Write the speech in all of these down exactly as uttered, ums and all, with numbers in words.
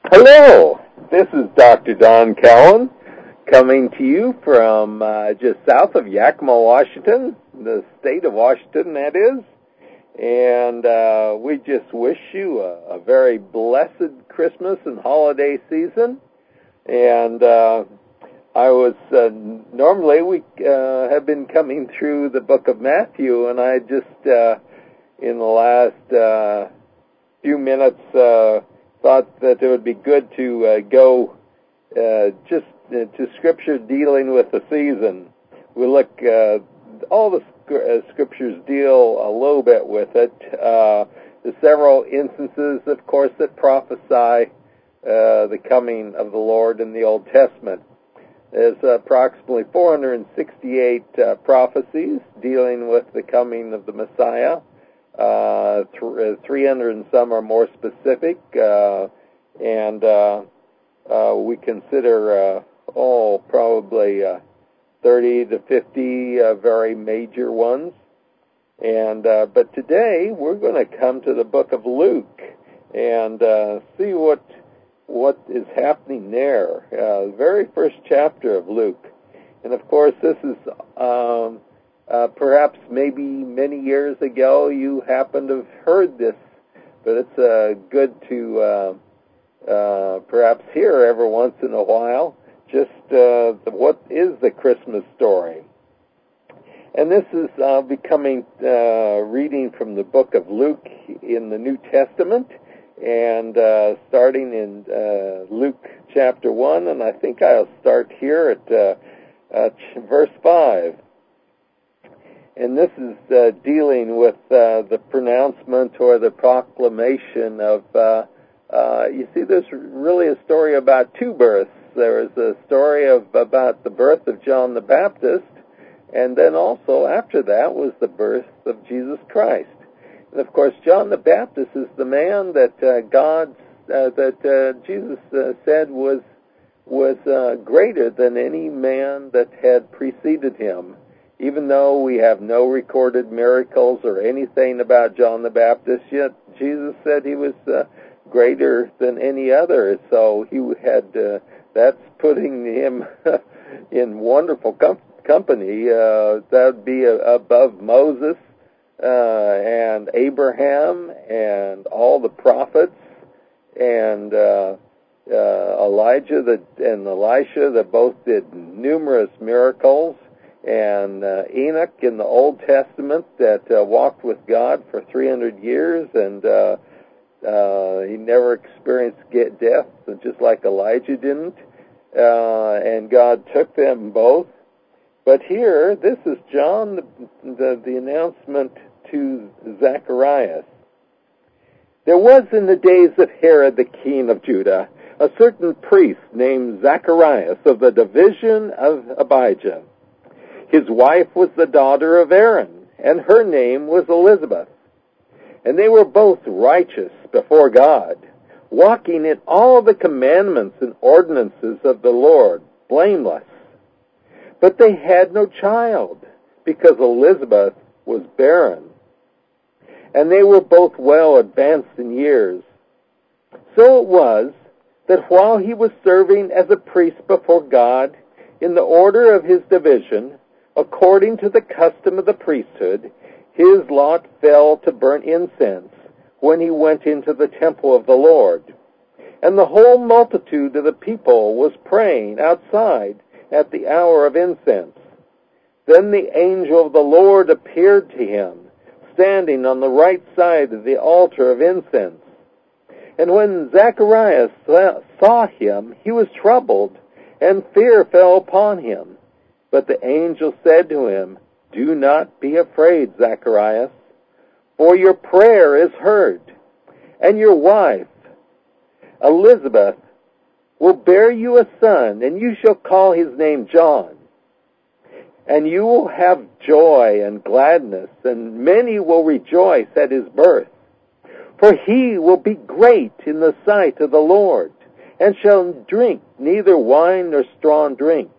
Hello, this is Doctor Don Cowan coming to you from uh, just south of Yakima, Washington, the state of Washington, that is. And uh, we just wish you a, a very blessed Christmas and holiday season. And uh, I was, uh, normally we uh, have been coming through the book of Matthew, and I just, uh, in the last uh, few minutes, uh, thought that it would be good to uh, go uh, just uh, to Scripture dealing with the season. We look, uh, all the uh, Scriptures deal a little bit with it. Uh, there's several instances, of course, that prophesy uh, the coming of the Lord in the Old Testament. There's approximately four hundred sixty-eight uh, prophecies dealing with the coming of the Messiah. Uh, th- three hundred and some are more specific, uh, and uh, uh, we consider uh, all probably uh, thirty to fifty uh, very major ones. And uh, but today we're going to come to the book of Luke and uh, see what what is happening there. Uh, the very first chapter of Luke, and of course this is. Um, Uh, perhaps maybe many years ago you happen to have heard this, but it's uh, good to uh, uh, perhaps hear every once in a while just uh, the, what is the Christmas story. And this is uh, becoming uh, reading from the book of Luke in the New Testament, and uh, starting in uh, Luke chapter one, and I think I'll start here at uh, uh, verse five. And this is uh, dealing with uh, the pronouncement or the proclamation of, uh, uh, you see, there's really a story about two births. There is a story of about the birth of John the Baptist, and then also after that was the birth of Jesus Christ. And of course, John the Baptist is the man that uh, God, uh, that uh, Jesus uh, said was was uh, greater than any man that had preceded him. Even though we have no recorded miracles or anything about John the Baptist, yet Jesus said he was uh, greater than any other. So he had, uh, that's putting him in wonderful com- company. Uh, that would be uh, above Moses uh, and Abraham and all the prophets and uh, uh, Elijah that, and Elisha that both did numerous miracles. And uh, Enoch in the Old Testament that uh, walked with God for three hundred years, and uh, uh, he never experienced get death, just like Elijah didn't. Uh, and God took them both. But here, this is John, the, the, the announcement to Zacharias. There was in the days of Herod the king of Judah a certain priest named Zacharias of the division of Abijah. His wife was the daughter of Aaron, and her name was Elizabeth. And they were both righteous before God, walking in all the commandments and ordinances of the Lord, blameless. But they had no child, because Elizabeth was barren. And they were both well advanced in years. So it was that while he was serving as a priest before God in the order of his division, according to the custom of the priesthood, his lot fell to burn incense when he went into the temple of the Lord. And the whole multitude of the people was praying outside at the hour of incense. Then the angel of the Lord appeared to him, standing on the right side of the altar of incense. And when Zacharias saw him, he was troubled, and fear fell upon him. But the angel said to him, "Do not be afraid, Zacharias, for your prayer is heard, and your wife, Elizabeth, will bear you a son, and you shall call his name John. And you will have joy and gladness, and many will rejoice at his birth. For he will be great in the sight of the Lord, and shall drink neither wine nor strong drink.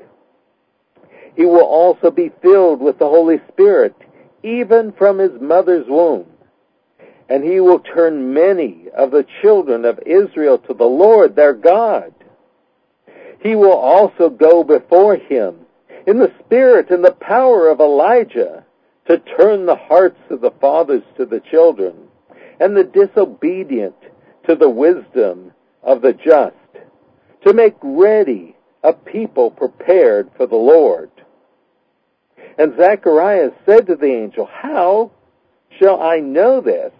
He will also be filled with the Holy Spirit, even from his mother's womb. And he will turn many of the children of Israel to the Lord their God. He will also go before him in the spirit and the power of Elijah to turn the hearts of the fathers to the children and the disobedient to the wisdom of the just, to make ready a people prepared for the Lord. And Zacharias said to the angel, How shall I know this?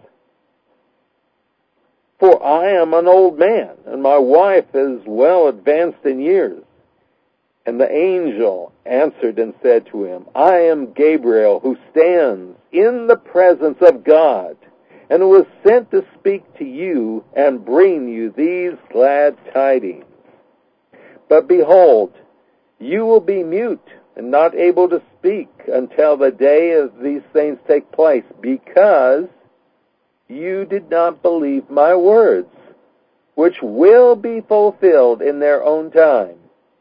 For I am an old man, and my wife is well advanced in years. And the angel answered and said to him, I am Gabriel, who stands in the presence of God, and was sent to speak to you and bring you these glad tidings. But behold, you will be mute and not able to speak until the day of these things take place, because you did not believe my words, which will be fulfilled in their own time.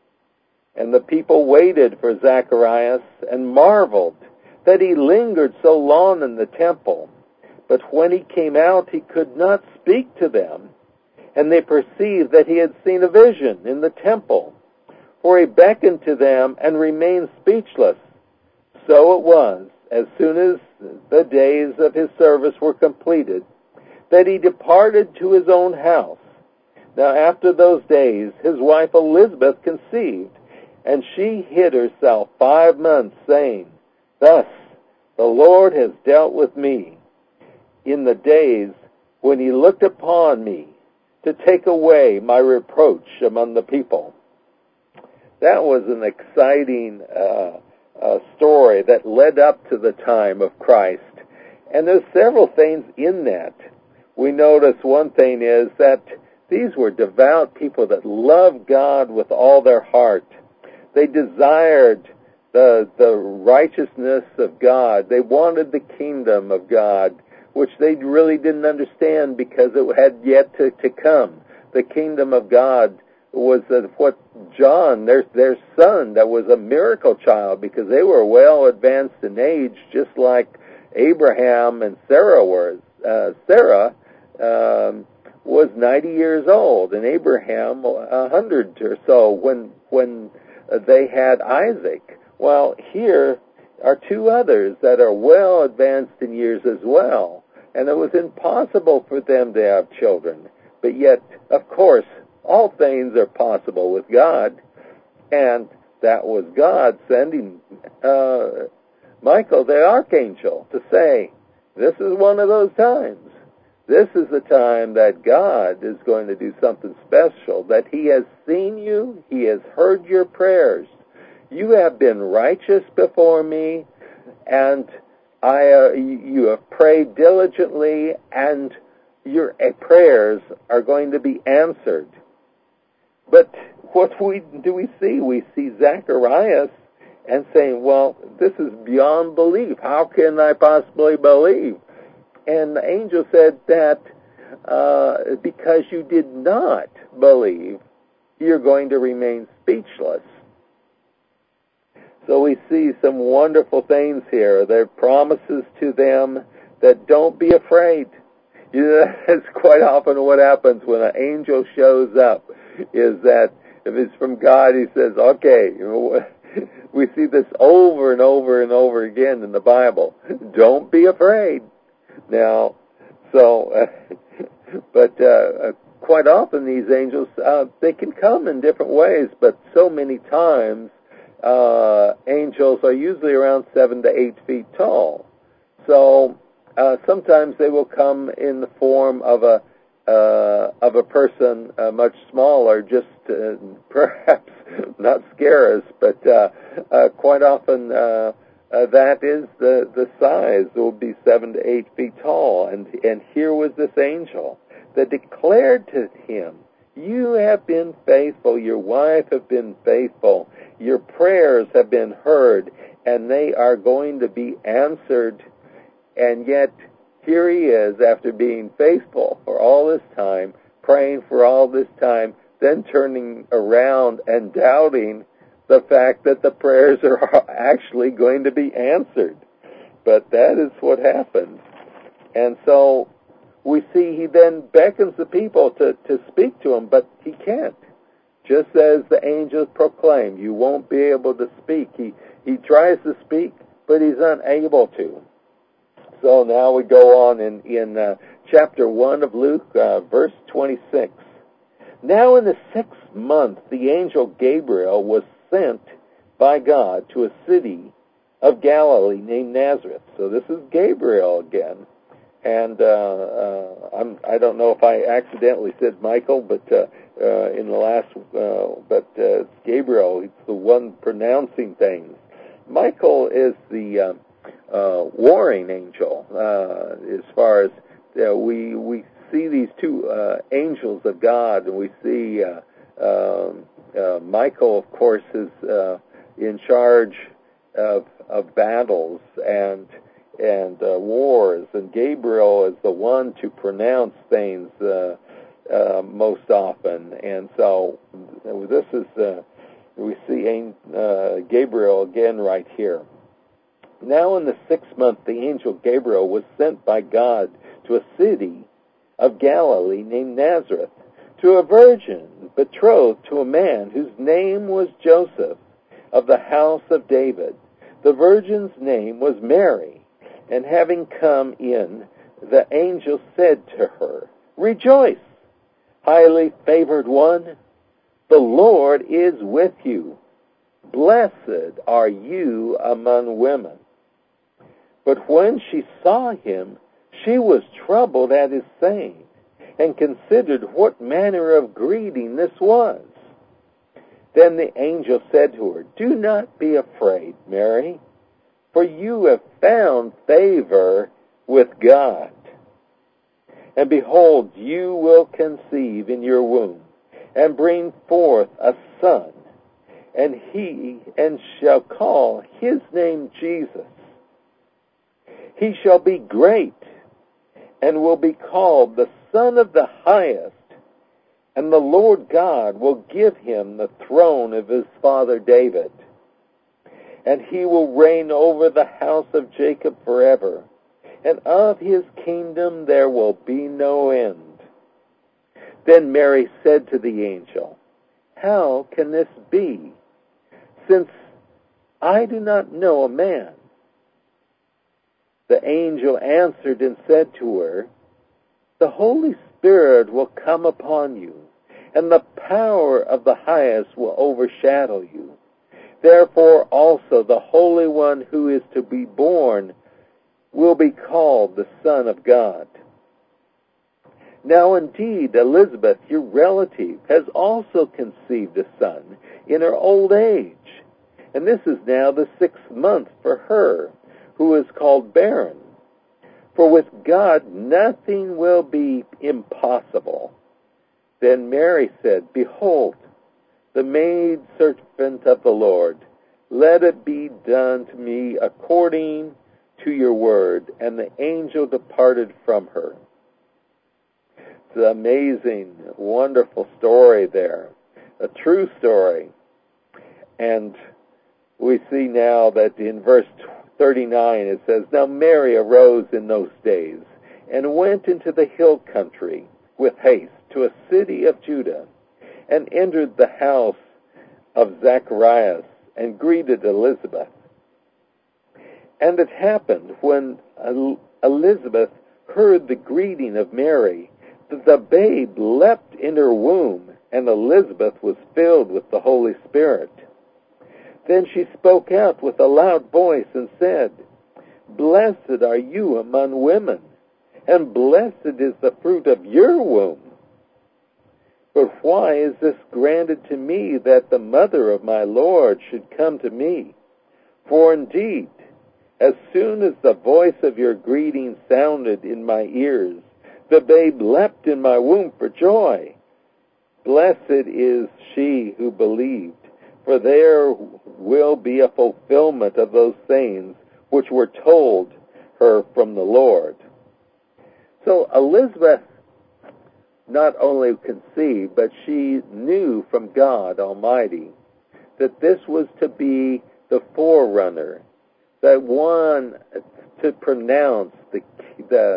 And the people waited for Zacharias and marveled that he lingered so long in the temple. But when he came out, he could not speak to them, and they perceived that he had seen a vision in the temple. For he beckoned to them and remained speechless. So it was, as soon as the days of his service were completed, that he departed to his own house. Now after those days, his wife Elizabeth conceived, and she hid herself five months, saying, Thus the Lord has dealt with me in the days when he looked upon me to take away my reproach among the people. That was an exciting uh, uh, story that led up to the time of Christ. And there's several things in that. We notice one thing is that these were devout people that loved God with all their heart. They desired the, the righteousness of God. They wanted the kingdom of God, which they really didn't understand because it had yet to, to come. The kingdom of God was uh, what John, their their son, that was a miracle child, because they were well advanced in age, just like Abraham and Sarah were. Uh, Sarah um, was ninety years old, and Abraham a hundred or so when when uh, they had Isaac. Well, here are two others that are well advanced in years as well, and it was impossible for them to have children. But yet, of course, all things are possible with God, and that was God sending uh, Michael, the archangel, to say, this is one of those times. This is the time that God is going to do something special, that he has seen you, he has heard your prayers. You have been righteous before me, and I, uh, you have prayed diligently, and your prayers are going to be answered. But what we do we see? We see Zacharias and saying, well, this is beyond belief. How can I possibly believe? And the angel said that uh, because you did not believe, you're going to remain speechless. So we see some wonderful things here. There are promises to them that don't be afraid. You know, that's quite often what happens when an angel shows up, is that if it's from God, he says, okay, you know, we see this over and over and over again in the Bible. Don't be afraid. Now, so, uh, but uh, quite often these angels, uh, they can come in different ways, but so many times uh, angels are usually around seven to eight feet tall. So uh, sometimes they will come in the form of a uh, of a person uh, much smaller, just to perhaps not scare us, but uh, uh, quite often uh, uh, that is the the size. It will be seven to eight feet tall, and and here was this angel that declared to him, "You have been faithful. Your wife have been faithful. Your prayers have been heard, and they are going to be answered." And yet, here he is, after being faithful for all this time, praying for all this time, then turning around and doubting the fact that the prayers are actually going to be answered. But that is what happened. And so we see he then beckons the people to, to speak to him, but he can't. Just as the angels proclaim, you won't be able to speak. He, he tries to speak, but he's unable to. So now we go on in, in uh, chapter one of Luke, uh, verse twenty-six. Now in the sixth month, the angel Gabriel was sent by God to a city of Galilee named Nazareth. So this is Gabriel again. And uh, uh, I'm, I don't know if I accidentally said Michael, but uh, uh, in the last, uh, but uh, it's Gabriel. He's the one pronouncing things. Michael is the uh, uh, warring angel. Uh, as far as uh, we we see these two uh, angels of God, and we see uh, uh, uh, Michael, of course, is uh, in charge of of battles and. and uh, wars, and Gabriel is the one to pronounce things uh, uh, most often. And so this is, uh, we see uh, Gabriel again right here. Now in the sixth month, the angel Gabriel was sent by God to a city of Galilee named Nazareth, to a virgin betrothed to a man whose name was Joseph, of the house of David. The virgin's name was Mary. And having come in, the angel said to her, Rejoice, highly favored one, the Lord is with you. Blessed are you among women. But when she saw him, she was troubled at his saying, and considered what manner of greeting this was. Then the angel said to her, Do not be afraid, Mary, for you have found favor with God. And behold, you will conceive in your womb, and bring forth a son, and he and shall call his name Jesus. He shall be great, and will be called the Son of the Highest, and the Lord God will give him the throne of his father David. And he will reign over the house of Jacob forever, and of his kingdom there will be no end. Then Mary said to the angel, How can this be, since I do not know a man? The angel answered and said to her, The Holy Spirit will come upon you, and the power of the Highest will overshadow you. Therefore also the Holy One who is to be born will be called the Son of God. Now indeed, Elizabeth, your relative, has also conceived a son in her old age. And this is now the sixth month for her, who is called barren. For with God nothing will be impossible. Then Mary said, Behold, the maidservant of the Lord, let it be done to me according to your word. And the angel departed from her. It's an amazing, wonderful story there. A true story. And we see now that in verse thirty-nine it says, Now Mary arose in those days and went into the hill country with haste to a city of Judah, and entered the house of Zacharias, and greeted Elizabeth. And it happened, when Elizabeth heard the greeting of Mary, that the babe leapt in her womb, and Elizabeth was filled with the Holy Spirit. Then she spoke out with a loud voice and said, Blessed are you among women, and blessed is the fruit of your womb. But why is this granted to me, that the mother of my Lord should come to me? For indeed, as soon as the voice of your greeting sounded in my ears, the babe leapt in my womb for joy. Blessed is she who believed, for there will be a fulfillment of those things which were told her from the Lord. So Elizabeth not only conceived, but she knew from God Almighty that this was to be the forerunner, that one to pronounce the the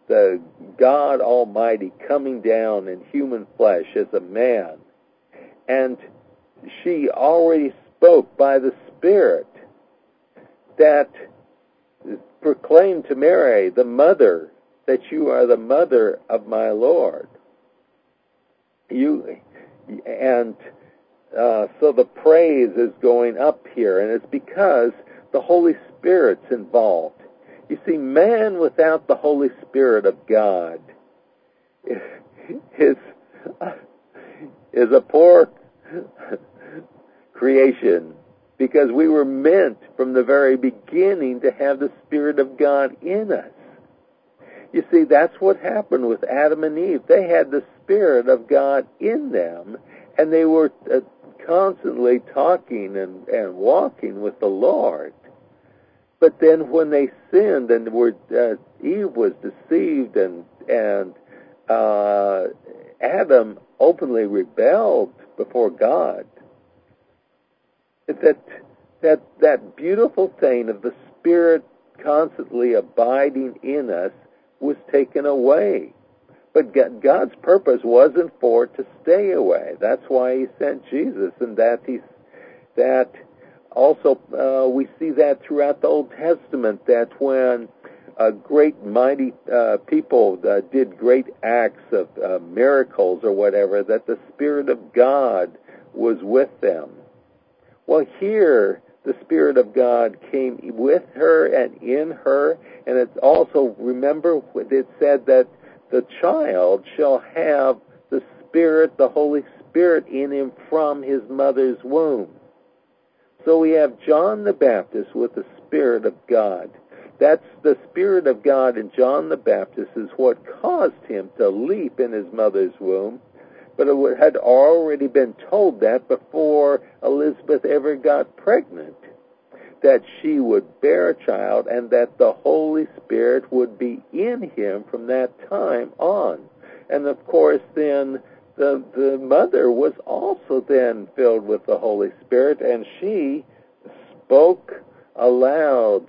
the God Almighty coming down in human flesh as a man. And she already spoke by the Spirit that proclaimed to Mary, the mother, that you are the mother of my Lord. You and uh, so the praise is going up here, and it's because the Holy Spirit's involved. You see, man without the Holy Spirit of God is is a poor creation, because we were meant from the very beginning to have the Spirit of God in us. You see, that's what happened with Adam and Eve. They had the Spirit of God in them, and they were uh, constantly talking and, and walking with the Lord. But then when they sinned and were, uh, Eve was deceived and, and uh, Adam openly rebelled before God, that, that, that beautiful thing of the Spirit constantly abiding in us was taken away. But God's purpose wasn't for it to stay away. That's why He sent Jesus, and that He, that also uh, we see that throughout the Old Testament, that when uh, great mighty uh, people uh, did great acts of uh, miracles or whatever, that the Spirit of God was with them. Well, here the Spirit of God came with her and in her, and it's also, remember, it said that the child shall have the Spirit, the Holy Spirit in him from his mother's womb. So we have John the Baptist with the Spirit of God. That's the Spirit of God in John the Baptist is what caused him to leap in his mother's womb. But it had already been told that before Elizabeth ever got pregnant, that she would bear a child and that the Holy Spirit would be in him from that time on. And of course then the, the mother was also then filled with the Holy Spirit, and she spoke aloud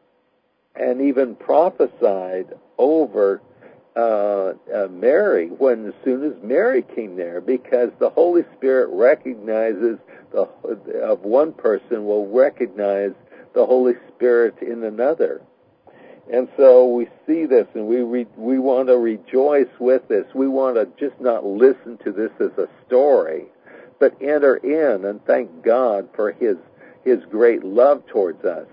and even prophesied over Uh, uh, Mary, when as soon as Mary came there, because the Holy Spirit recognizes the of one person will recognize the Holy Spirit in another, and so we see this, and we re, we want to rejoice with this. We want to just not listen to this as a story, but enter in and thank God for His His great love towards us.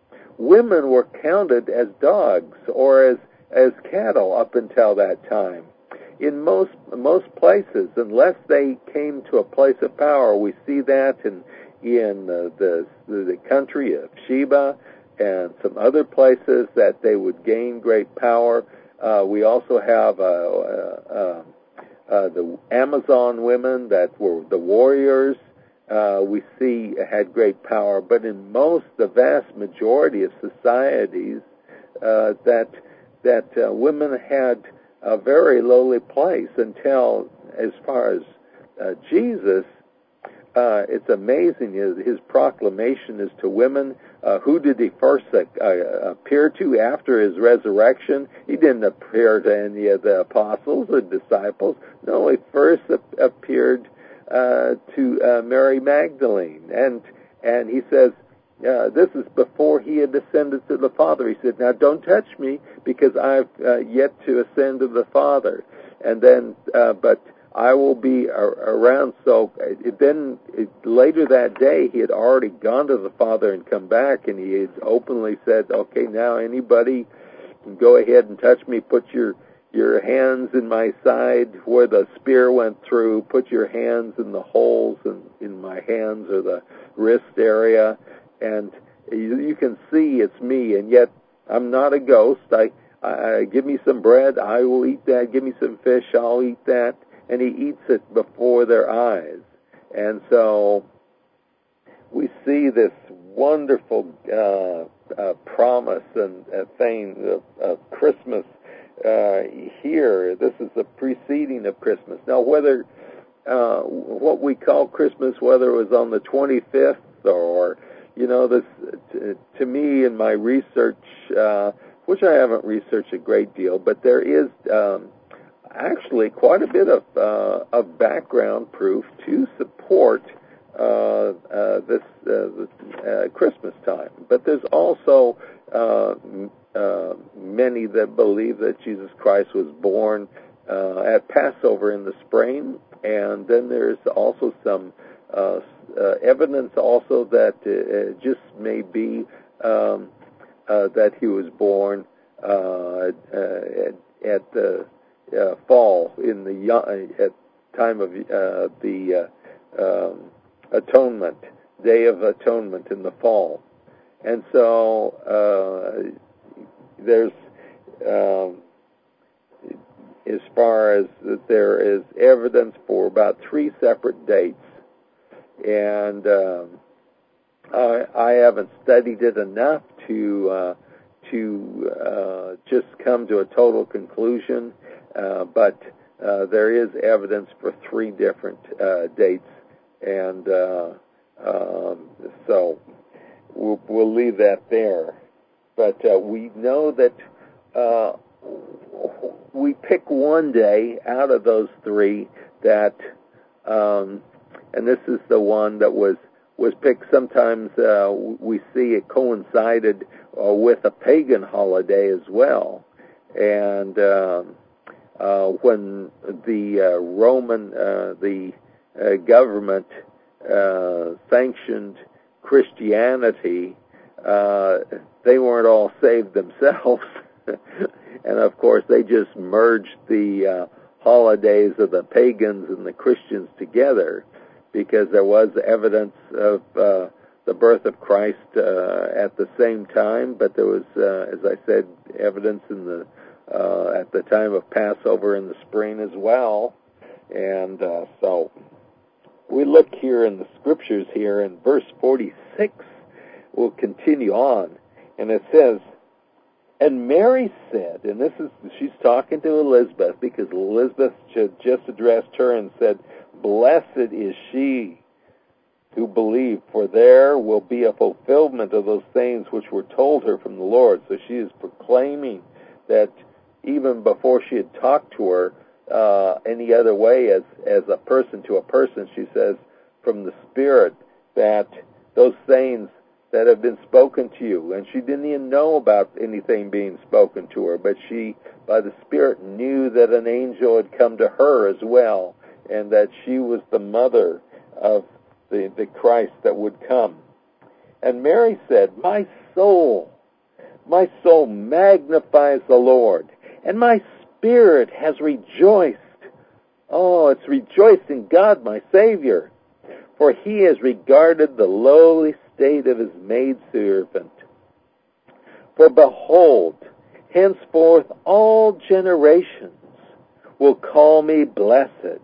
Women were counted as dogs or as as cattle up until that time. In most most places, unless they came to a place of power, we see that in in uh, the the country of Sheba and some other places that they would gain great power. Uh, we also have uh, uh, uh, uh, the Amazon women that were the warriors. Uh, we see had great power, but in most, the vast majority of societies, uh, that that uh, women had a very lowly place until, as far as uh, Jesus, uh, it's amazing his, his proclamation is to women. Uh, who did he first uh, appear to after his resurrection? He didn't appear to any of the apostles or disciples. No, he first appeared uh, to uh, Mary Magdalene, and and he says, Uh, this is before he had ascended to the Father. He said, now don't touch me because I've uh, yet to ascend to the Father. And then, uh, but I will be a- around. So it, then it, later that day, he had already gone to the Father and come back, and he had openly said, okay, now anybody can go ahead and touch me. Put your your hands in my side where the spear went through. Put your hands in the holes in, in my hands or the wrist area. And you, you can see it's me, and yet I'm not a ghost. I, I give me some bread, I will eat that. Give me some fish, I'll eat that. And he eats it before their eyes. And so we see this wonderful uh, uh, promise and uh, thing of, of Christmas uh, here. This is the preceding of Christmas. Now, whether uh, what we call Christmas, whether it was on the twenty-fifth or You know, this to, to me in my research, uh, which I haven't researched a great deal, but there is um, actually quite a bit of uh, of background proof to support uh, uh, this uh, uh, Christmas time. But there's also uh, uh, many that believe that Jesus Christ was born uh, at Passover in the spring, and then there's also some uh, uh, evidence also that it just may be um, uh, that he was born uh, uh, at, at the uh, fall in the uh, at time of uh, the uh, um, atonement, Day of Atonement in the fall. And so uh, there's, um, as far as that there is evidence for about three separate dates. And um, I, I haven't studied it enough to uh, to uh, just come to a total conclusion, uh, but uh, there is evidence for three different uh, dates, and uh, um, so we'll, we'll leave that there. But uh, we know that uh, we pick one day out of those three that, um, and this is the one that was was picked. Sometimes uh, we see it coincided uh, with a pagan holiday as well. And um, uh, when the uh, Roman, uh, the uh, government uh, sanctioned Christianity, uh, they weren't all saved themselves. And of course, they just merged the uh, holidays of the pagans and the Christians together, because there was evidence of uh, the birth of Christ uh, at the same time, but there was, uh, as I said, evidence in the uh, at the time of Passover in the spring as well. And uh, so we look here in the scriptures here in verse forty-six. We'll continue on, and it says, "And Mary said," and this is, she's talking to Elizabeth, because Elizabeth had just addressed her and said, "Blessed is she who believed, for there will be a fulfillment of those things which were told her from the Lord." So she is proclaiming that even before she had talked to her uh, any other way as, as a person to a person, she says from the Spirit that those things that have been spoken to you, and she didn't even know about anything being spoken to her, but she, by the Spirit, knew that an angel had come to her as well, and that she was the mother of the, the Christ that would come. And Mary said, "My soul, my soul magnifies the Lord, and my spirit has rejoiced." Oh, it's rejoiced in God, my Savior, for he has regarded the lowly state of his maidservant. For behold, henceforth all generations will call me blessed.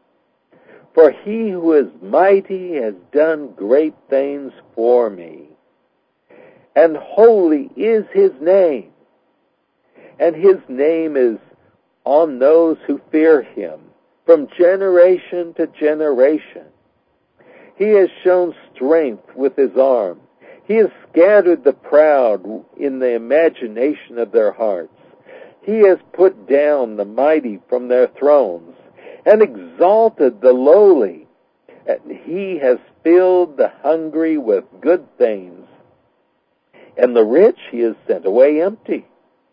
For he who is mighty has done great things for me, and holy is his name, and his name is on those who fear him from generation to generation. He has shown strength with his arm. He has scattered the proud in the imagination of their hearts. He has put down the mighty from their thrones and exalted the lowly. And he has filled the hungry with good things, and the rich he has sent away empty.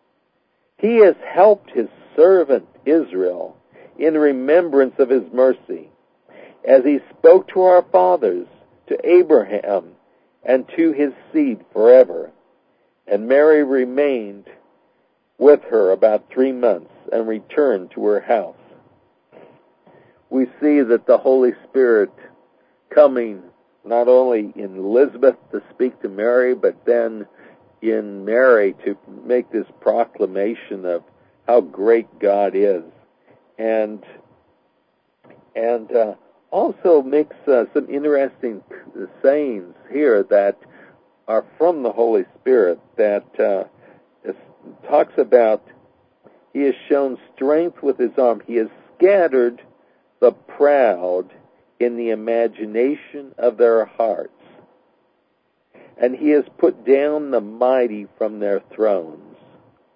He has helped his servant Israel in remembrance of his mercy, as he spoke to our fathers, to Abraham, and to his seed forever. And Mary remained with her about three months and returned to her house. We see that the Holy Spirit coming not only in Elizabeth to speak to Mary, but then in Mary to make this proclamation of how great God is. And and uh, also makes uh, some interesting sayings here that are from the Holy Spirit, that uh, talks about he has shown strength with his arm. He has scattered the proud in the imagination of their hearts, and he has put down the mighty from their thrones.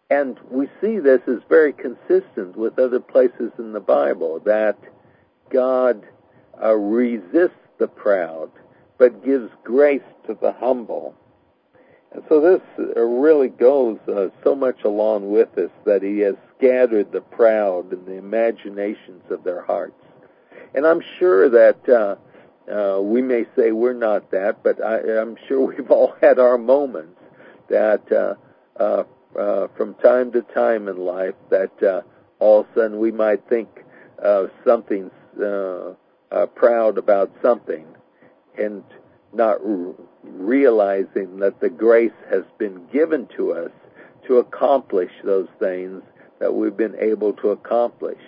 And we see this as very consistent with other places in the Bible, that God uh, resists the proud, but gives grace to the humble. And so this uh, really goes uh, so much along with this, that he has scattered the proud in the imaginations of their hearts. And I'm sure that uh, uh, we may say we're not that, but I, I'm sure we've all had our moments that uh, uh, uh, from time to time in life that uh, all of a sudden we might think uh, something's uh, uh, proud about something, and not r- realizing that the grace has been given to us to accomplish those things that we've been able to accomplish.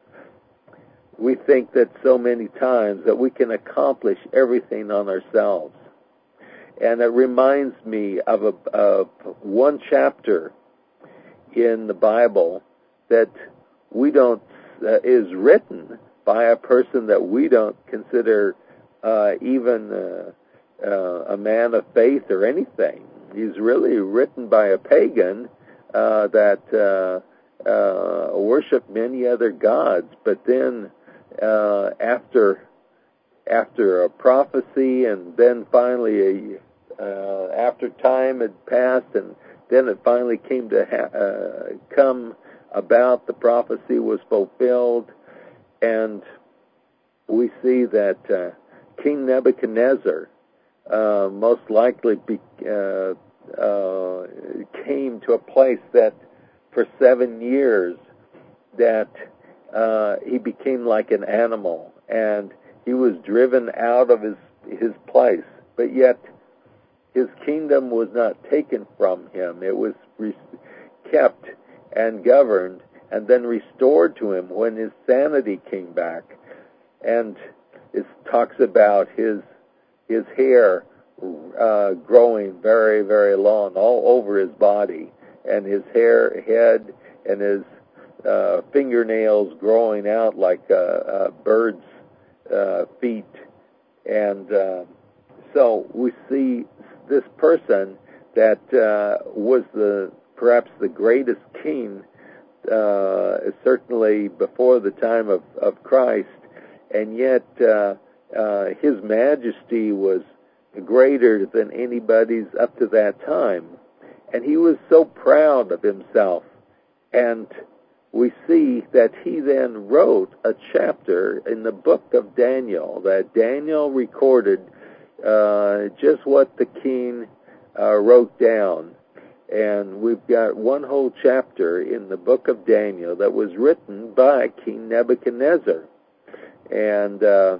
We think that so many times that we can accomplish everything on ourselves. And it reminds me of, a, of one chapter in the Bible that we don't, uh, is written by a person that we don't consider uh, even uh, uh, a man of faith or anything. He's really written by a pagan uh, that uh, uh, worshiped many other gods, but then uh, after after a prophecy, and then finally a Uh, after time had passed, and then it finally came to ha- uh, come about, the prophecy was fulfilled, and we see that uh, King Nebuchadnezzar uh, most likely be, uh, uh, came to a place that for seven years that uh, he became like an animal, and he was driven out of his his place, but yet his kingdom was not taken from him. It was re- kept and governed and then restored to him when his sanity came back. And it talks about his his hair uh, growing very, very long all over his body, and his hair, head, and his uh, fingernails growing out like a, a bird's uh, feet. And uh, so we see this person that uh, was the perhaps the greatest king, uh, certainly before the time of, of Christ, and yet uh, uh, his majesty was greater than anybody's up to that time. And he was so proud of himself. And we see that he then wrote a chapter in the book of Daniel, that Daniel recorded Uh, just what the king uh, wrote down. And we've got one whole chapter in the book of Daniel that was written by King Nebuchadnezzar. And uh,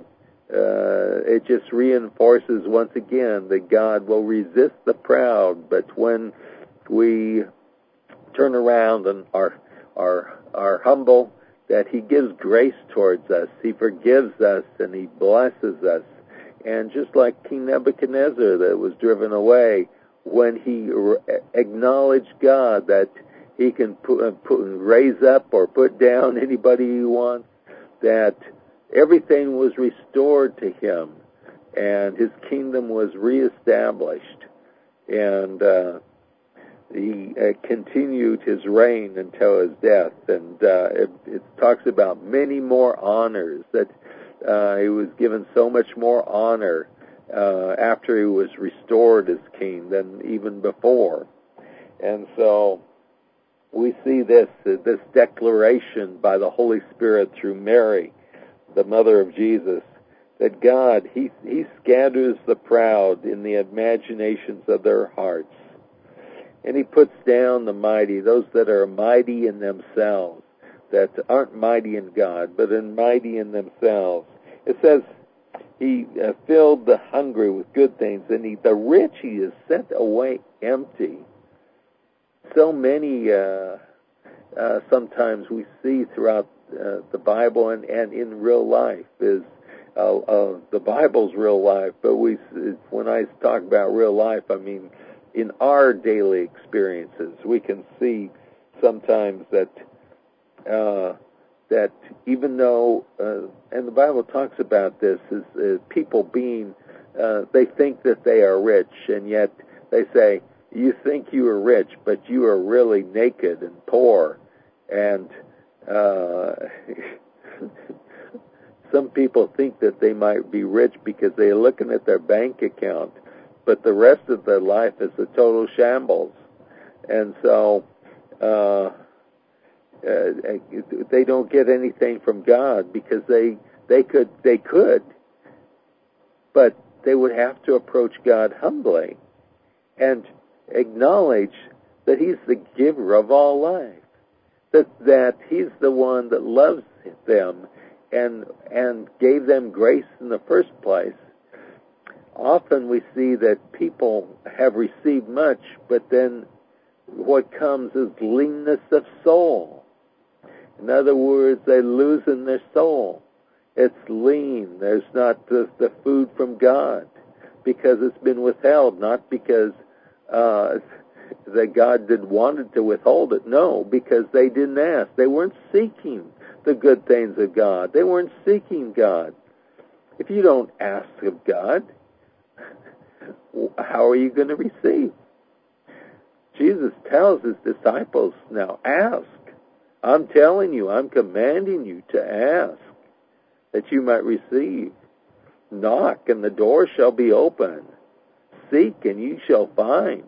uh, it just reinforces once again that God will resist the proud, but when we turn around and are, are, are humble, that he gives grace towards us, he forgives us, and he blesses us. And just like King Nebuchadnezzar that was driven away, when he re- acknowledged God that he can put, uh, put, raise up or put down anybody he wants, that everything was restored to him, and his kingdom was reestablished. And uh, he uh, continued his reign until his death. And uh, it, it talks about many more honors, that Uh, he was given so much more honor uh, after he was restored as king than even before. And so we see this uh, this declaration by the Holy Spirit through Mary, the mother of Jesus, that God, he, he scatters the proud in the imaginations of their hearts. And he puts down the mighty, those that are mighty in themselves, that aren't mighty in God, but are mighty in themselves. It says he uh, filled the hungry with good things, and he, the rich he has sent away empty. So many, uh, uh, sometimes we see throughout uh, the Bible and, and in real life is uh, uh, the Bible's real life, but we, when I talk about real life, I mean in our daily experiences, we can see sometimes that Uh, that even though, uh, and the Bible talks about this, is uh, people being, uh, they think that they are rich, and yet they say, you think you are rich, but you are really naked and poor. And uh, some people think that they might be rich because they're looking at their bank account, but the rest of their life is a total shambles. And so uh, uh, they don't get anything from God because they they could they could, but they would have to approach God humbly and acknowledge that He's the giver of all life, that that He's the one that loves them and and gave them grace in the first place. Often we see that people have received much, but then what comes is leanness of soul. In other words, they lose in their soul. It's lean. There's not the, the food from God because it's been withheld, not because uh, that God did wanted to withhold it. No, because they didn't ask. They weren't seeking the good things of God. They weren't seeking God. If you don't ask of God, how are you going to receive? Jesus tells His disciples, now ask. I'm telling you, I'm commanding you to ask that you might receive. Knock and the door shall be open. Seek and you shall find.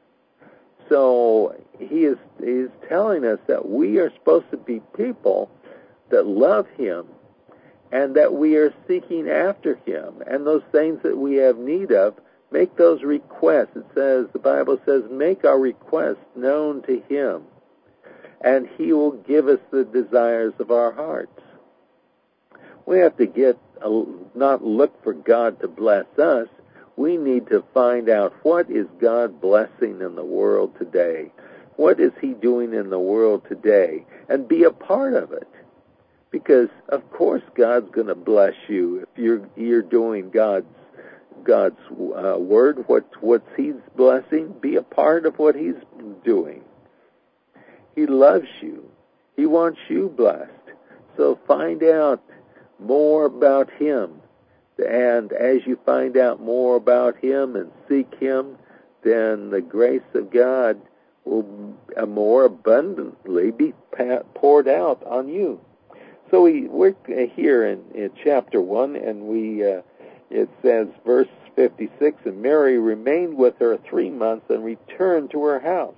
So he is, he is telling us that we are supposed to be people that love Him and that we are seeking after Him. And those things that we have need of, make those requests. It says, the Bible says, make our requests known to Him, and He will give us the desires of our hearts. We have to get, a, not look for God to bless us. We need to find out, what is God blessing in the world today? What is He doing in the world today? And be a part of it. Because, of course, God's going to bless you if you're, you're doing God's God's uh, word, what what's He's blessing, be a part of what He's doing. He loves you. He wants you blessed. So find out more about Him. And as you find out more about Him and seek Him, then the grace of God will more abundantly be poured out on you. So we, we're here in, in chapter one, and we... Uh, It says, verse fifty-six, and Mary remained with her three months and returned to her house.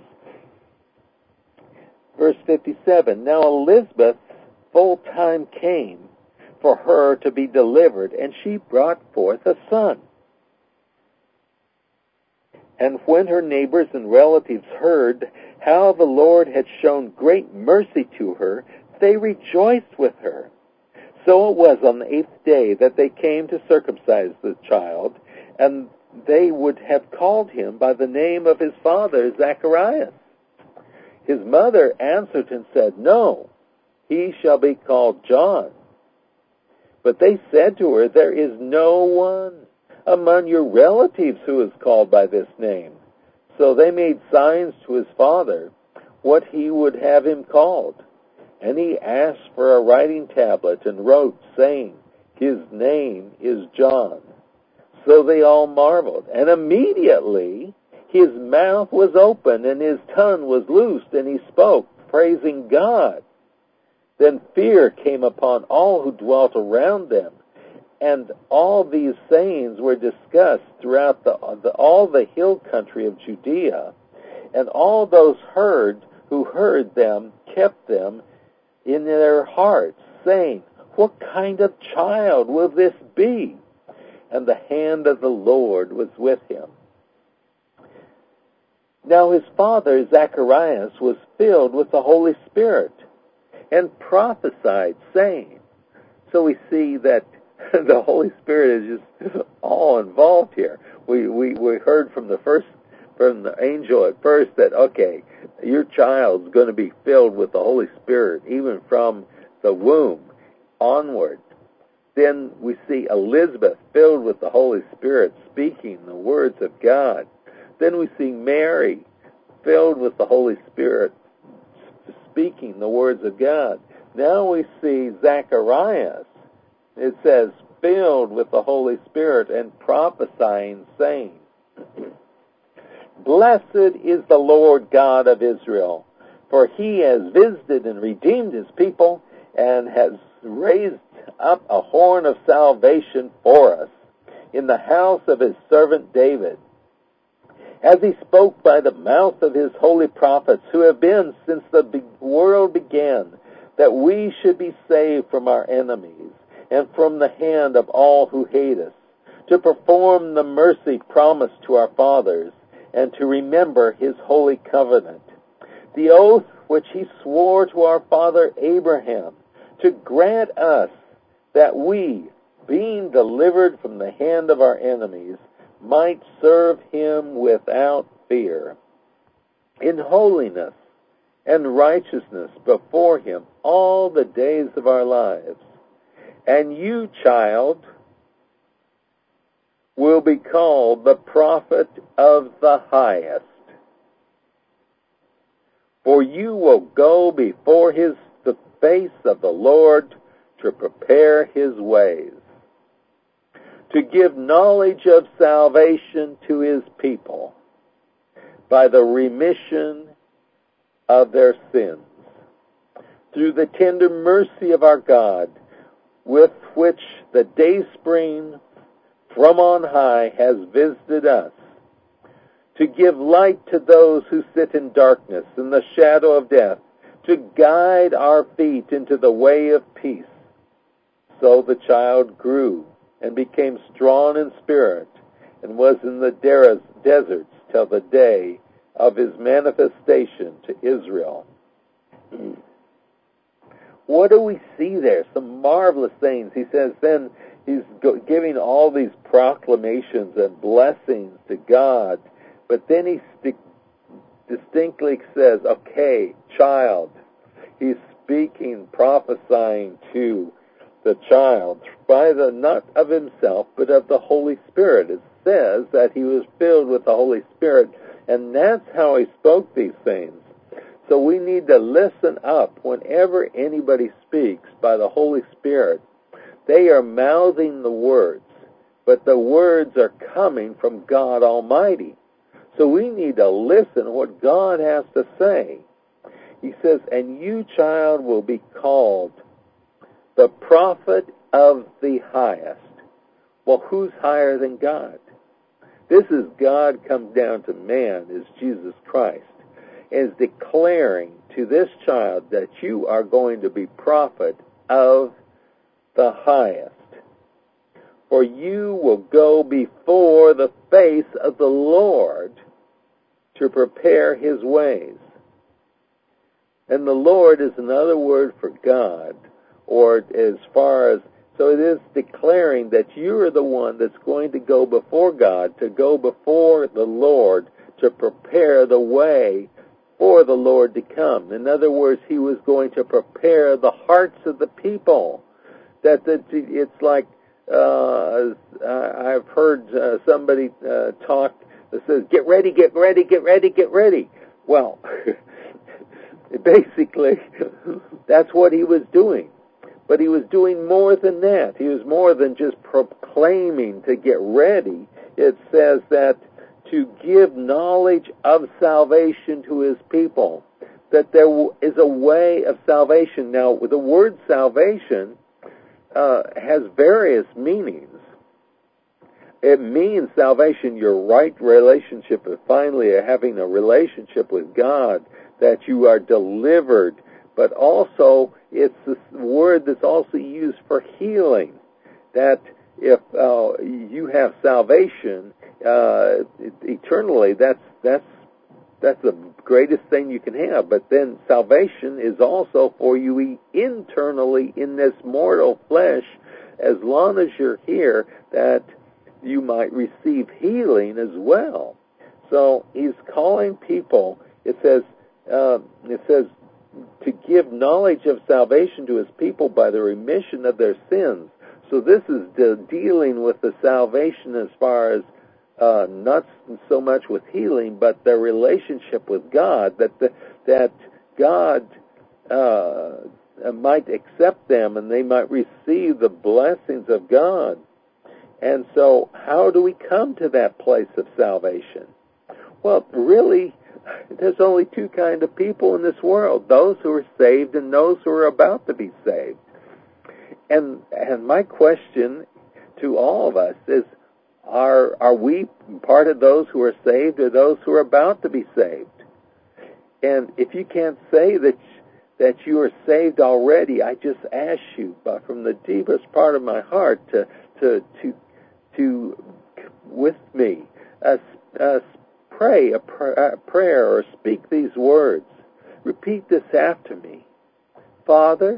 Verse fifty-seven, now Elizabeth's full time came for her to be delivered, and she brought forth a son. And when her neighbors and relatives heard how the Lord had shown great mercy to her, they rejoiced with her. So it was on the eighth day that they came to circumcise the child, and they would have called him by the name of his father, Zacharias. His mother answered and said, no, he shall be called John. But they said to her, there is no one among your relatives who is called by this name. So they made signs to his father what he would have him called. And he asked for a writing tablet and wrote, saying, his name is John. So they all marveled. And immediately his mouth was open and his tongue was loosed, and he spoke, praising God. Then fear came upon all who dwelt around them. And all these sayings were discussed throughout the, the, all the hill country of Judea. And all those heard who heard them kept them in their hearts, saying, what kind of child will this be? And the hand of the Lord was with him. Now his father, Zacharias, was filled with the Holy Spirit and prophesied, saying, so we see that the Holy Spirit is just all involved here. We, we, we heard from the first, from the angel at first that, okay, your child's going to be filled with the Holy Spirit, even from the womb onward. Then we see Elizabeth filled with the Holy Spirit, speaking the words of God. Then we see Mary filled with the Holy Spirit, speaking the words of God. Now we see Zacharias, it says, filled with the Holy Spirit and prophesying, saying, Blessed is the Lord God of Israel, for he has visited and redeemed his people and has raised up a horn of salvation for us in the house of his servant David, as he spoke by the mouth of his holy prophets, who have been since the world began, that we should be saved from our enemies and from the hand of all who hate us, to perform the mercy promised to our fathers, and to remember his holy covenant, the oath which he swore to our father Abraham, to grant us that we, being delivered from the hand of our enemies, might serve him without fear, in holiness and righteousness before him all the days of our lives. And you, child, will be called the prophet of the highest, for you will go before his the face of the Lord to prepare his ways, to give knowledge of salvation to his people by the remission of their sins, through the tender mercy of our God, with which the dayspring from on high has visited us, to give light to those who sit in darkness and the shadow of death, to guide our feet into the way of peace. So the child grew and became strong in spirit, and was in the deserts till the day of his manifestation to Israel. What do we see there? Some marvelous things. He says then he's giving all these proclamations and blessings to God, but then he st- distinctly says, okay, child. He's speaking, prophesying to the child by the, not of himself, but of the Holy Spirit. It says that he was filled with the Holy Spirit, and that's how he spoke these things. So we need to listen up whenever anybody speaks by the Holy Spirit. They are mouthing the words, but the words are coming from God Almighty. So we need to listen to what God has to say. He says, and you, child, will be called the prophet of the highest. Well, who's higher than God? This is God comes down to man, is Jesus Christ, is declaring to this child that you are going to be prophet of the highest. For you will go before the face of the Lord to prepare his ways. And the Lord is another word for God, or as far as, so it is declaring that you are the one that's going to go before God, to go before the Lord, to prepare the way for the Lord to come. In other words, he was going to prepare the hearts of the people. That, that it's like, uh, I've heard uh, somebody uh, talk that says, get ready, get ready, get ready, get ready. Well, basically, that's what he was doing. But he was doing more than that. He was more than just proclaiming to get ready. It says that to give knowledge of salvation to his people, that there is a way of salvation. Now, the word salvation uh, has various meanings. It means salvation, your right relationship, and finally having a relationship with God, that you are delivered. But also, it's this word that's also used for healing, that if uh, you have salvation uh, eternally, that's that's that's the greatest thing you can have. But then salvation is also for you internally in this mortal flesh, as long as you're here, that you might receive healing as well. So he's calling people. It says uh, it says to give knowledge of salvation to his people by the remission of their sins. So this is de- dealing with the salvation as far as uh, not so much with healing, but their relationship with God, that the, that God uh, might accept them and they might receive the blessings of God. And so how do we come to that place of salvation? Well, really, there's only two kind of people in this world, those who are saved and those who are about to be saved. And and my question to all of us is, are are we part of those who are saved or those who are about to be saved? And if you can't say that that you are saved already, I just ask you, but from the deepest part of my heart, to to to to with me, uh, uh, pray a, pr- a prayer or speak these words. Repeat this after me. Father,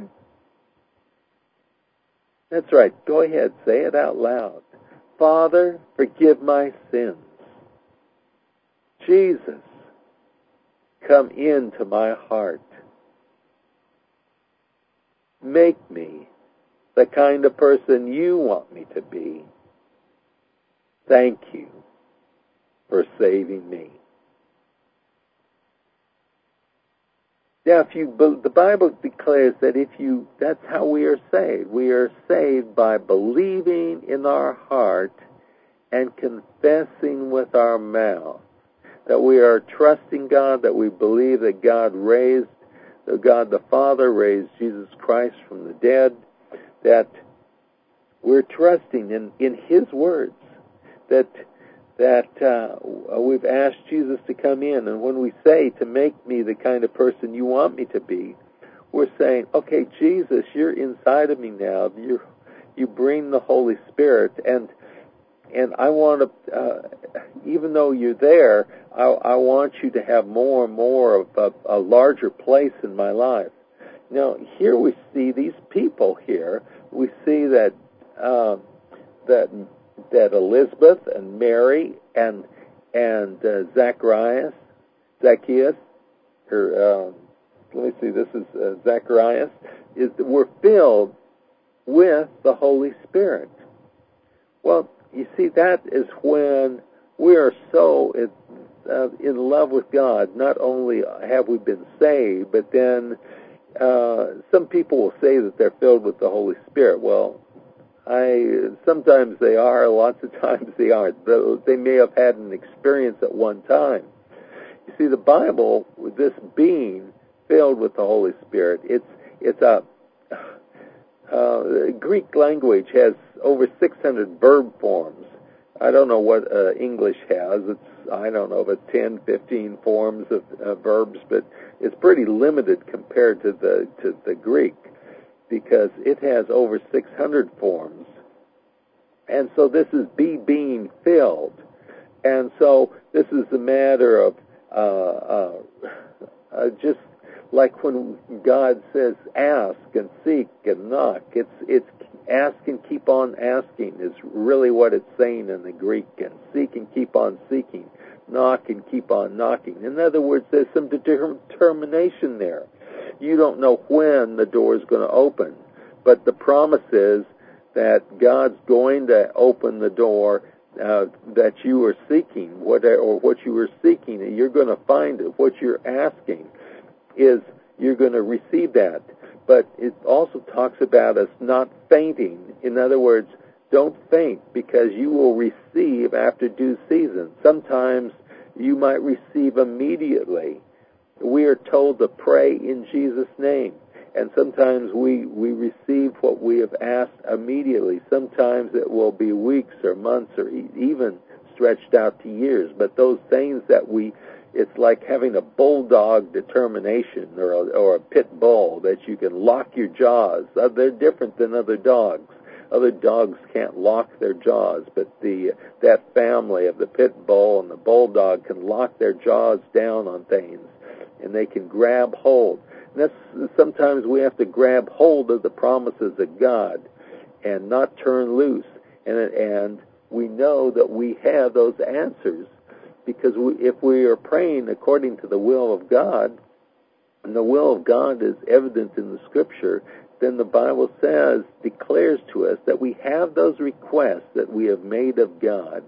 that's right. Go ahead, say it out loud. Father, forgive my sins. Jesus, come into my heart. Make me the kind of person you want me to be. Thank you for saving me. Now, if you, the Bible declares that if you, that's how we are saved. We are saved by believing in our heart and confessing with our mouth that we are trusting God, that we believe that God raised, that God the Father raised Jesus Christ from the dead, that we're trusting in, in His words, that that uh, we've asked Jesus to come in, and when we say to make me the kind of person you want me to be, we're saying, okay, Jesus, you're inside of me now. You you bring the Holy Spirit, and and I want to, uh, even though you're there, I, I want you to have more and more of a, a larger place in my life. Now, here we see these people here. We see that uh, that. that Elizabeth and Mary and and uh, Zacharias, Zacchaeus, or uh, let me see, this is uh, Zacharias, is were filled with the Holy Spirit. Well, you see, that is when we are so in, uh, in love with God. Not only have we been saved, but then uh, some people will say that they're filled with the Holy Spirit. Well, I sometimes they are, lots of times they aren't. They may have had an experience at one time. You see, the Bible, with this being filled with the Holy Spirit, it's it's a uh, Greek language has over six hundred verb forms. I don't know what uh, English has. It's I don't know, but ten, fifteen forms of uh, verbs, but it's pretty limited compared to the to the Greek, because it has over six hundred forms. And so this is be being filled. And so this is a matter of uh, uh, uh, just like when God says ask and seek and knock. It's it's ask and keep on asking is really what it's saying in the Greek. And seek and keep on seeking. Knock and keep on knocking. In other words, there's some determination there. You don't know when the door is going to open, but the promise is that God's going to open the door uh, that you are seeking, what, or what you are seeking, and you're going to find it. What you're asking is you're going to receive that. But it also talks about us not fainting. In other words, don't faint, because you will receive after due season. Sometimes you might receive immediately. We are told to pray in Jesus' name. And sometimes we, we receive what we have asked immediately. Sometimes it will be weeks or months or even stretched out to years. But those things that we, it's like having a bulldog determination or a, or a pit bull that you can lock your jaws. Uh, they're different than other dogs. Other dogs can't lock their jaws, but the that family of the pit bull and the bulldog can lock their jaws down on things, and they can grab hold. And that's, sometimes we have to grab hold of the promises of God and not turn loose. And and we know that we have those answers, because we, if we are praying according to the will of God, and the will of God is evident in the Scripture, then the Bible says, declares to us that we have those requests that we have made of God.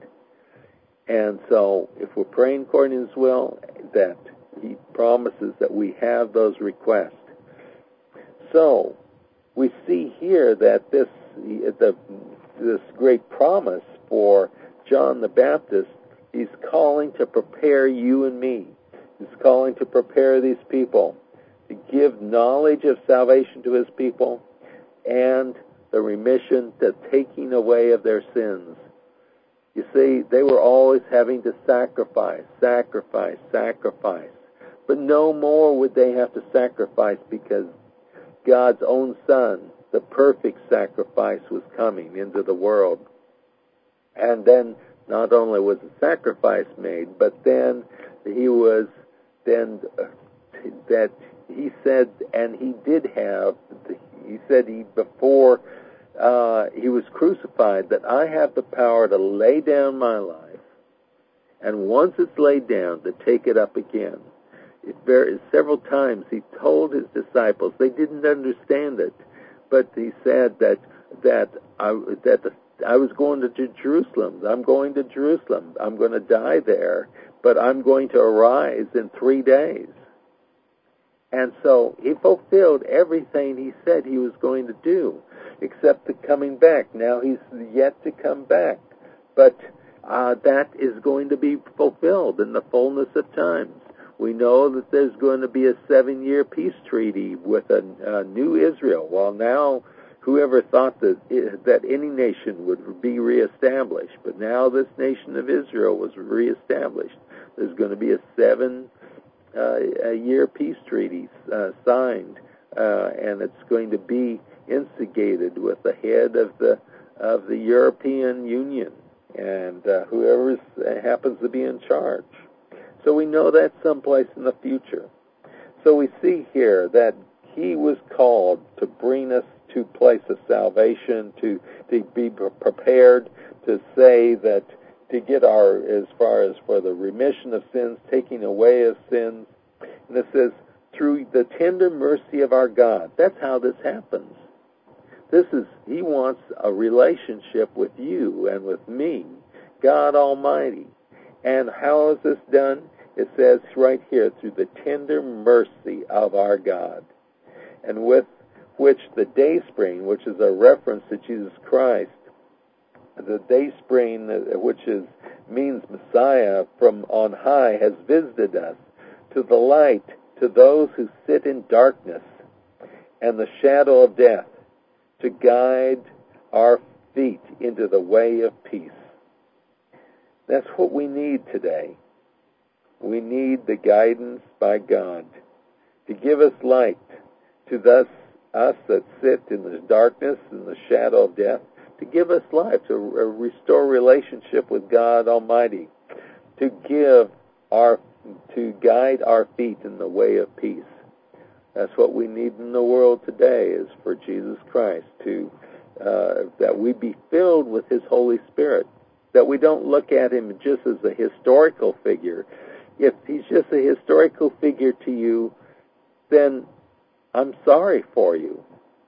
And so if we're praying according to His will, that He promises that we have those requests. So we see here that this the, this great promise for John the Baptist, He's calling to prepare you and me. He's calling to prepare these people, to give knowledge of salvation to his people, and the remission, the taking away of their sins. You see, they were always having to sacrifice, sacrifice, sacrifice. But no more would they have to sacrifice, because God's own Son, the perfect sacrifice, was coming into the world. And then not only was the sacrifice made, but then he was, then uh, that he said, and he did have, he said he, before uh, he was crucified, that I have the power to lay down my life, and once it's laid down, to take it up again. It very, several times he told his disciples, they didn't understand it, but he said that that I, that the, I was going to Jerusalem. I'm going to Jerusalem. I'm going to die there, but I'm going to arise in three days. And so he fulfilled everything he said he was going to do, except the coming back. Now he's yet to come back, but uh, that is going to be fulfilled in the fullness of times. We know that there's going to be a seven-year peace treaty with a, a new Israel. Well, now, whoever thought that that any nation would be reestablished, but now this nation of Israel was reestablished. There's going to be a seven-year uh, peace treaty uh, signed, uh, and it's going to be instigated with the head of the of the European Union and uh, whoever happens to be in charge. So we know that's someplace in the future. So we see here that he was called to bring us to a place of salvation, to, to be prepared to say that, to get our, as far as for the remission of sins, taking away of sins. And it says, through the tender mercy of our God. That's how this happens. This is, he wants a relationship with you and with me, God Almighty. And how is this done? It says right here, through the tender mercy of our God, and with which the dayspring, which is a reference to Jesus Christ, the dayspring, which is means Messiah from on high, has visited us, to the light, to those who sit in darkness and the shadow of death, to guide our feet into the way of peace. That's what we need today. We need the guidance by God to give us light, to thus us that sit in the darkness and the shadow of death, to give us life, to restore relationship with God Almighty, to give our, to guide our feet in the way of peace. That's what we need in the world today, is for Jesus Christ to, uh, that we be filled with His Holy Spirit. That we don't look at him just as a historical figure. If he's just a historical figure to you, then I'm sorry for you,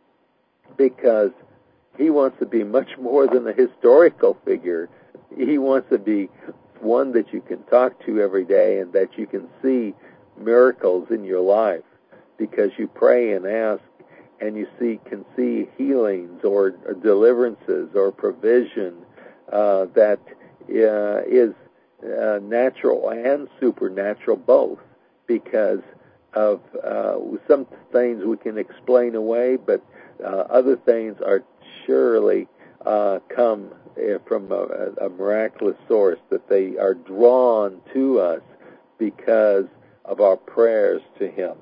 because he wants to be much more than a historical figure. He wants to be one that you can talk to every day and that you can see miracles in your life, because you pray and ask and you see can see healings or, or deliverances or provision Uh, that uh, is uh, natural and supernatural both, because of uh, some things we can explain away, but uh, other things are surely uh, come from a, a miraculous source, that they are drawn to us because of our prayers to Him.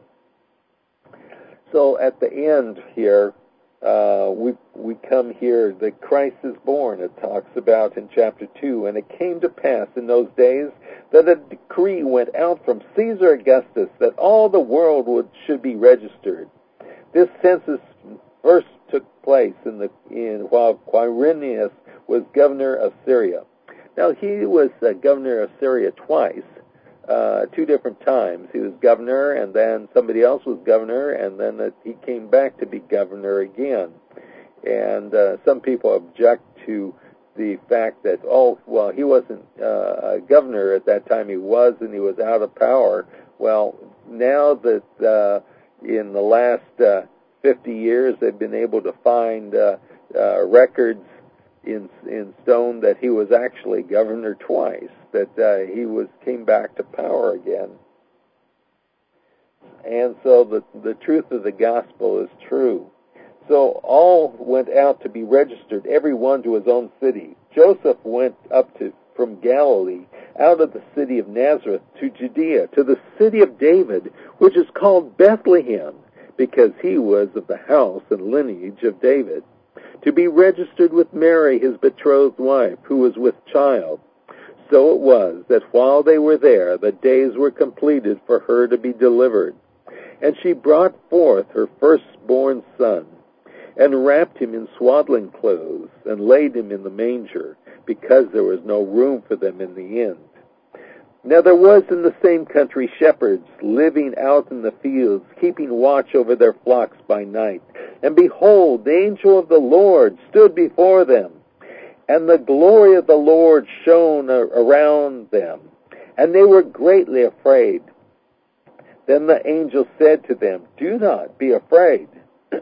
So at the end here, Uh, we we come here that Christ is born. It talks about in chapter two, and it came to pass in those days that a decree went out from Caesar Augustus that all the world would should be registered. This census first took place in the in while Quirinius was governor of Syria. Now he was uh, governor of Syria twice. Uh, two different times. He was governor, and then somebody else was governor, and then uh, he came back to be governor again. And uh, some people object to the fact that, oh, well, he wasn't uh, a governor at that time. He was, and he was out of power. Well, now that uh, in the last uh, fifty years they've been able to find uh, uh, records in in stone that he was actually governor twice, that uh, he was came back to power again. And so the the truth of the gospel is true. So all went out to be registered, every one to his own city. Joseph went up to from Galilee, out of the city of Nazareth, to Judea, to the city of David, which is called Bethlehem, because he was of the house and lineage of David, to be registered with Mary, his betrothed wife, who was with child. So it was that while they were there, the days were completed for her to be delivered. And she brought forth her firstborn son, and wrapped him in swaddling clothes, and laid him in the manger, because there was no room for them in the inn. Now there was in the same country shepherds living out in the fields, keeping watch over their flocks by night. And behold, the angel of the Lord stood before them, and the glory of the Lord shone around them, and they were greatly afraid. Then the angel said to them, "Do not be afraid.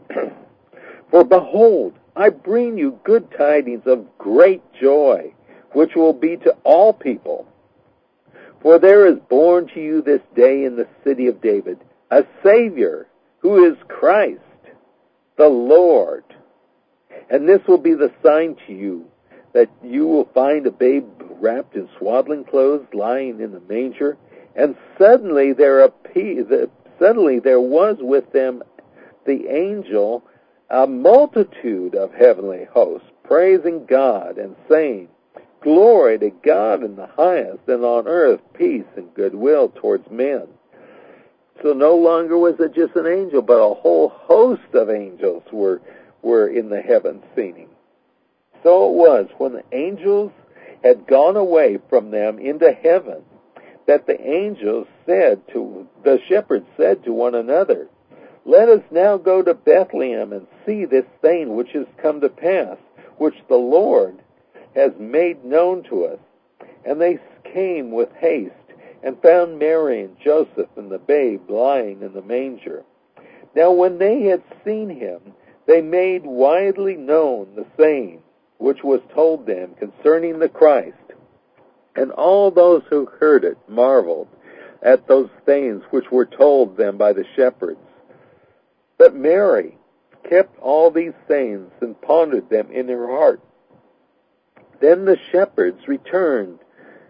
For behold, I bring you good tidings of great joy, which will be to all people. For there is born to you this day in the city of David a Savior, who is Christ, the Lord. And this will be the sign to you, that you will find a babe wrapped in swaddling clothes, lying in the manger." And suddenly there appeared, suddenly there was with them the angel, a multitude of heavenly hosts, praising God and saying, "Glory to God in the highest, and on earth peace and goodwill towards men." So no longer was it just an angel, but a whole host of angels were were in the heavens singing. So it was, when the angels had gone away from them into heaven, that the angels said to, the shepherds said to one another, "Let us now go to Bethlehem and see this thing which has come to pass, which the Lord has made known to us." And they came with haste, and found Mary and Joseph and the babe lying in the manger. Now when they had seen him, they made widely known the saying which was told them concerning the Christ. And all those who heard it marveled at those things which were told them by the shepherds. But Mary kept all these sayings and pondered them in her heart. Then the shepherds returned,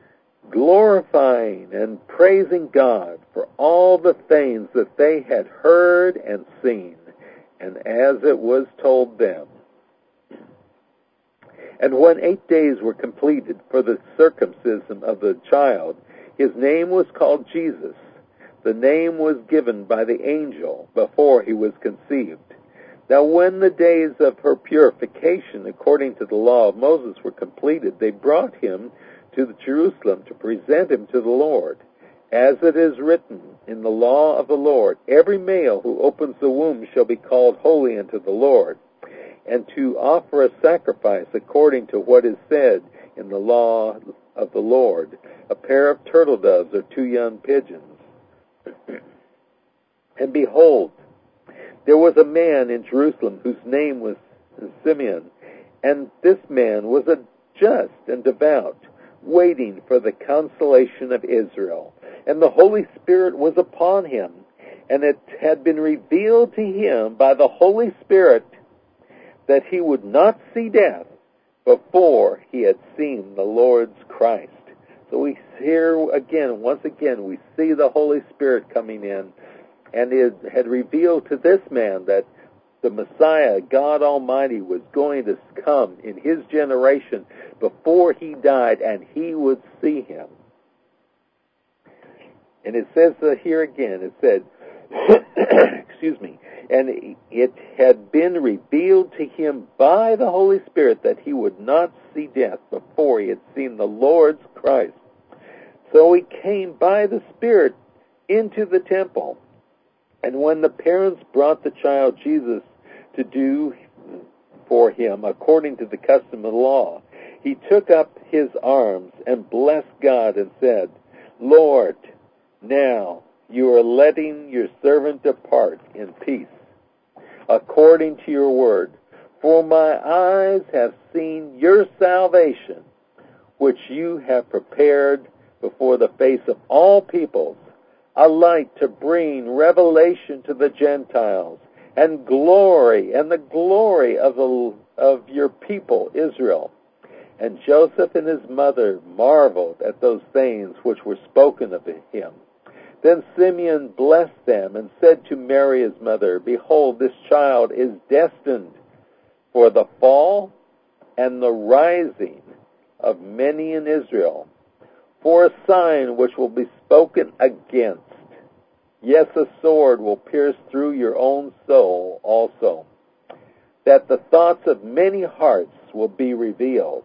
glorifying and praising God for all the things that they had heard and seen, and as it was told them. And when eight days were completed for the circumcision of the child, his name was called Jesus. The name was given by the angel before he was conceived. Now when the days of her purification according to the law of Moses were completed, they brought him to Jerusalem to present him to the Lord. As it is written in the law of the Lord, every male who opens the womb shall be called holy unto the Lord, and to offer a sacrifice according to what is said in the law of the Lord, a pair of turtle doves or two young pigeons. And behold, there was a man in Jerusalem whose name was Simeon, and this man was a just and devout, waiting for the consolation of Israel. And the Holy Spirit was upon him, and it had been revealed to him by the Holy Spirit that he would not see death before he had seen the Lord's Christ. So we hear again, once again, we see the Holy Spirit coming in, and it had revealed to this man that the Messiah, God Almighty, was going to come in his generation before he died, and he would see him. And it says uh, here again, it said, excuse me, and it had been revealed to him by the Holy Spirit that he would not see death before he had seen the Lord's Christ. So he came by the Spirit into the temple. And when the parents brought the child Jesus to do for him according to the custom of the law, he took up his arms and blessed God and said, "Lord, now you are letting your servant depart in peace, according to your word. For my eyes have seen your salvation, which you have prepared before the face of all peoples, a light to bring revelation to the Gentiles, and glory, and the glory of the of your people Israel. And Joseph and his mother marveled at those things which were spoken of him. Then Simeon blessed them and said to Mary his mother, Behold, this child is destined for the fall and the rising of many in Israel, for a sign which will be spoken against. Yes, a sword will pierce through your own soul also, that the thoughts of many hearts will be revealed.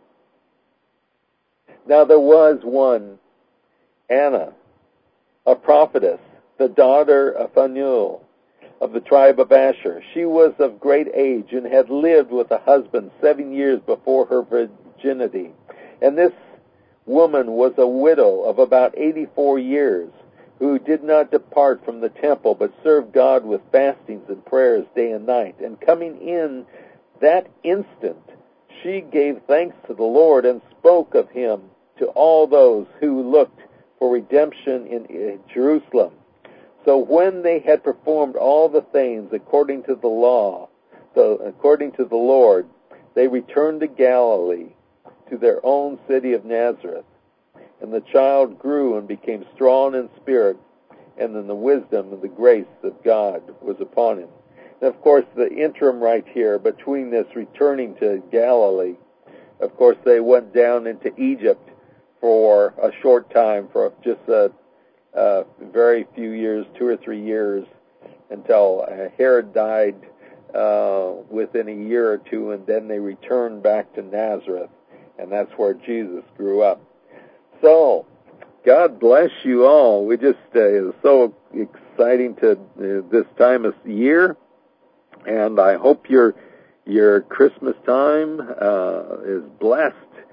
Now there was one, Anna, a prophetess, the daughter of Phanuel, of the tribe of Asher. She was of great age and had lived with a husband seven years before her virginity. And this woman was a widow of about eighty-four years, who did not depart from the temple, but served God with fastings and prayers day and night. And coming in that instant, she gave thanks to the Lord and spoke of him to all those who looked for redemption in Jerusalem. So when they had performed all the things according to the law, the, according to the Lord, they returned to Galilee, to their own city of Nazareth. And the child grew and became strong in spirit, and then the wisdom and the grace of God was upon him. And of course, the interim right here, between this returning to Galilee, of course, they went down into Egypt for a short time, for just a, a very few years, two or three years, until Herod died uh, within a year or two, and then they returned back to Nazareth, and that's where Jesus grew up. So, God bless you all. We just, uh, it's so exciting to uh, this time of year, and I hope your your Christmas time uh, is blessed.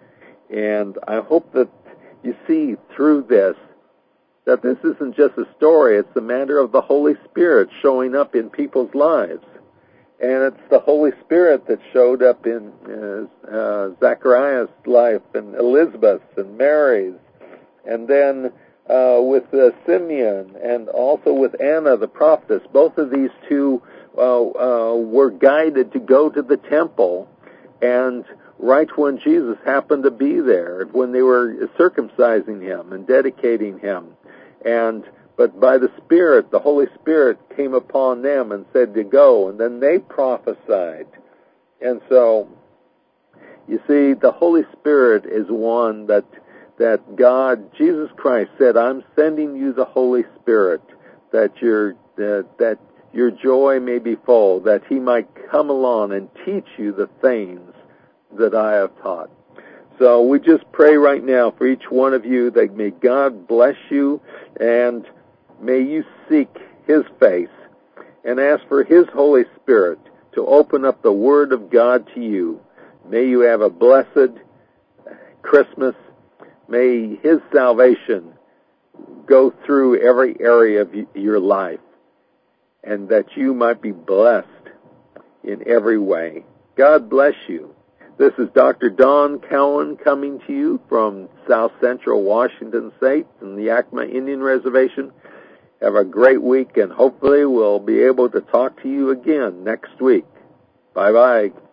And I hope that you see through this that this isn't just a story, it's the matter of the Holy Spirit showing up in people's lives. And it's the Holy Spirit that showed up in uh, uh, Zacharias' life, and Elizabeth's, and Mary's, and then uh, with uh, Simeon, and also with Anna the prophetess. Both of these two uh, uh, were guided to go to the temple, and right when Jesus happened to be there, when they were circumcising him and dedicating him. And but by the Spirit, the Holy Spirit came upon them and said to go, and then they prophesied. And so, you see, the Holy Spirit is one that that God, Jesus Christ said, I'm sending you the Holy Spirit, that your that, that your joy may be full, that he might come along and teach you the things that I have taught. So we just pray right now for each one of you that may God bless you, and may you seek his face and ask for his Holy Spirit to open up the Word of God to you. May you have a blessed Christmas. May his salvation go through every area of your life, and that you might be blessed in every way. God bless you. This is Doctor Don Cowan coming to you from South Central Washington State in the Yakima Indian Reservation. Have a great week, and hopefully we'll be able to talk to you again next week. Bye-bye.